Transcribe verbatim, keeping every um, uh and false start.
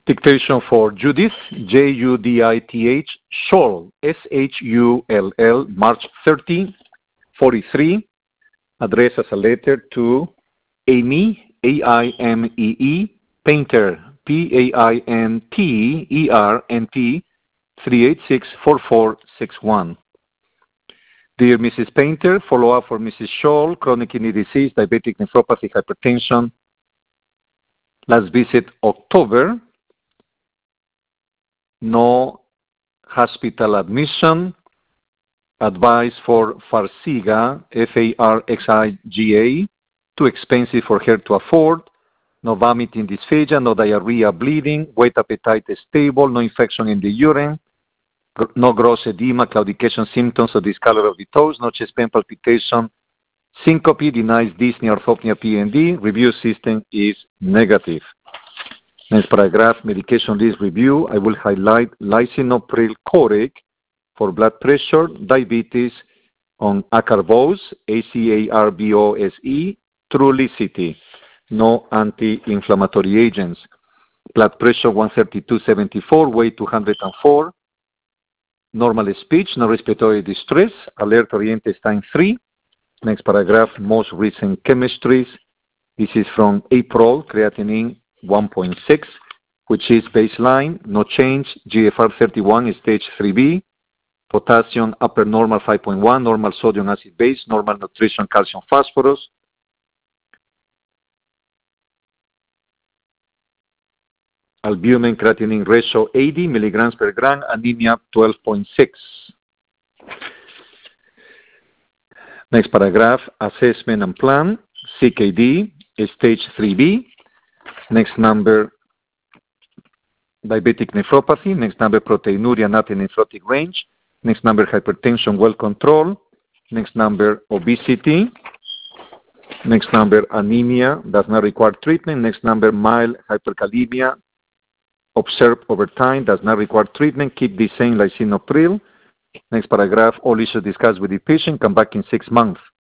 Dictation for Judith, J U D I T H, Shull, S H U L L, March thirtieth, forty-three. Address as a letter to Amy, A I M E E, Painter, P A I N T E R N T, three eight six, four four six one. Dear Missus Painter, follow-up for Missus Shull, chronic kidney disease, diabetic nephropathy, hypertension. Last visit October. No hospital admission. Advice for Farxiga, F A R X I G A, too expensive for her to afford. No vomiting, dysphagia, no diarrhea, bleeding, weight appetite is stable, no infection in the urine, no gross edema, claudication symptoms of discolor of the toes, no chest pain, palpitation, syncope, denies dyspnea, orthopnea, P N D. Review system is negative. Next paragraph, medication list review. I will highlight lisinopril Coreg for blood pressure, diabetes, on acarbose, A C A R B O S E, Trulicity, no anti-inflammatory agents. Blood pressure one thirty-two seventy-four, weight two hundred four, normal speech, no respiratory distress, alert oriented time three. Next paragraph, most recent chemistries. This is from April, creatinine one point six, which is baseline, no change, G F R thirty-one is stage three B, potassium upper normal five point one, normal sodium acid base, normal nutrition calcium phosphorus. Albumin creatinine ratio eighty milligrams per gram, anemia twelve point six. Next paragraph, assessment and plan, C K D, stage three B. Next number, diabetic nephropathy. Next number, proteinuria not in nephrotic range. Next number, hypertension well controlled. Next number, obesity. Next number, anemia does not require treatment. Next number, mild hyperkalemia observed over time, does not require treatment. Keep the same lisinopril. Next paragraph, all issues discussed with the patient. Come back in six months.